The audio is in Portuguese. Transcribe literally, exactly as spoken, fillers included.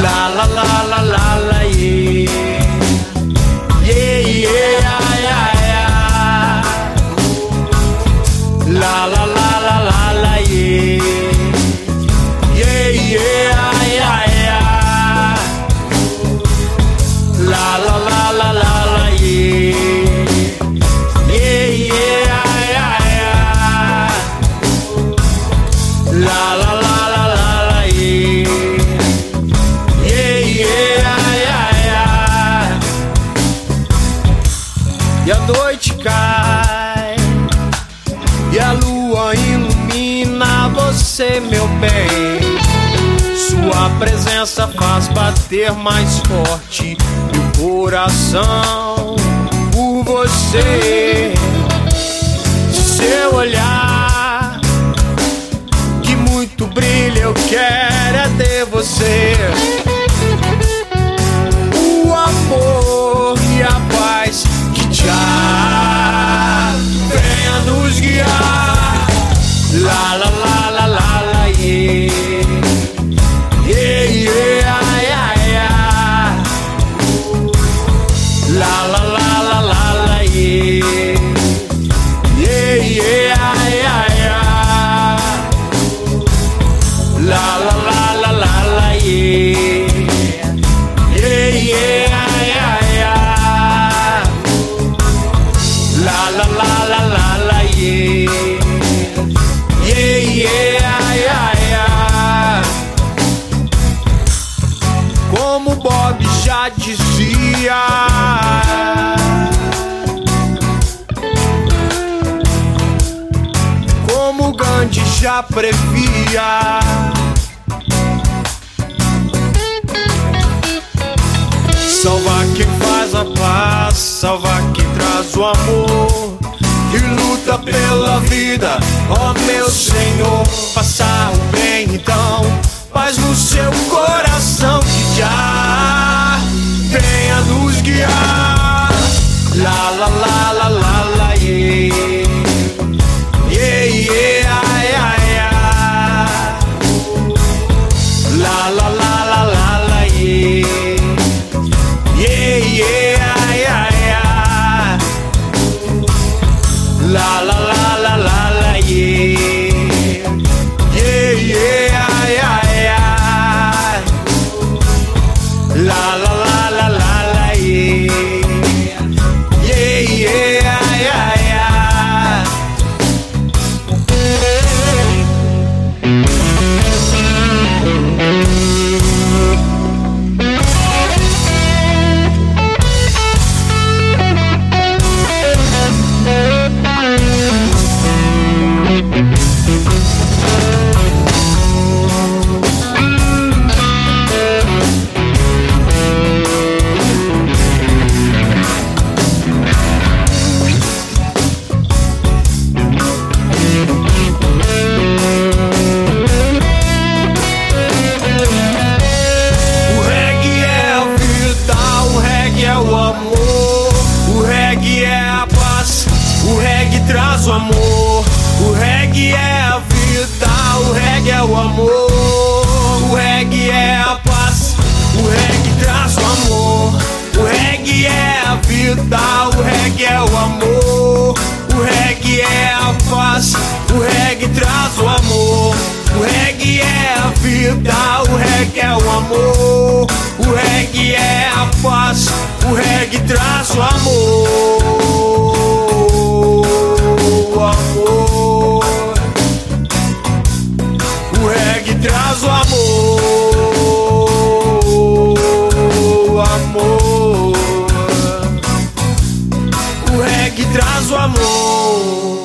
La la la la la la yeah. Yeah yeah yeah yeah. La la la la la la yeah. Yeah yeah yeah yeah. La la la la la la yeah. Yeah yeah yeah yeah. La la la la la la yeah. Yeah yeah yeah yeah. E a noite cai e a lua ilumina você, meu bem. Sua presença faz bater mais forte meu coração por você. Seu olhar que muito brilha, eu quero é ter você. O amor e a paz que já venha nos guiar. La la la la la la yeah. Yeah yeah yeah yeah. La la la la la la yeah. Yeah yeah yeah yeah. La la la la la la yeah. Yeah yeah yeah yeah. La la la la la la yeah. Yeah yeah yeah yeah. Como Bob já dizia, como Gandhi já previa, salva quem faz a paz, salva quem traz o amor e luta pela vida, ó meu Senhor. Faça o bem então, paz no seu coração que já venha nos guiar. La la la la la la yeah. Yeah yeah yeah yeah. La la la la la la yeah. Yeah yeah yeah yeah. La la la la la la yeah. Yeah yeah yeah yeah. La la la la la la yeah. Yeah yeah yeah yeah. Traz o amor, o reggae é a vida, o reggae é o amor, o reggae é a paz, o reggae traz o amor, o reggae é a vida, o reggae é o amor, o reggae é a paz, o reggae traz o amor, o reggae é a vida, o reggae é o amor, o reggae é a paz, o reggae traz o amor. O amor, o reggae traz o amor, o amor, o reggae traz o amor.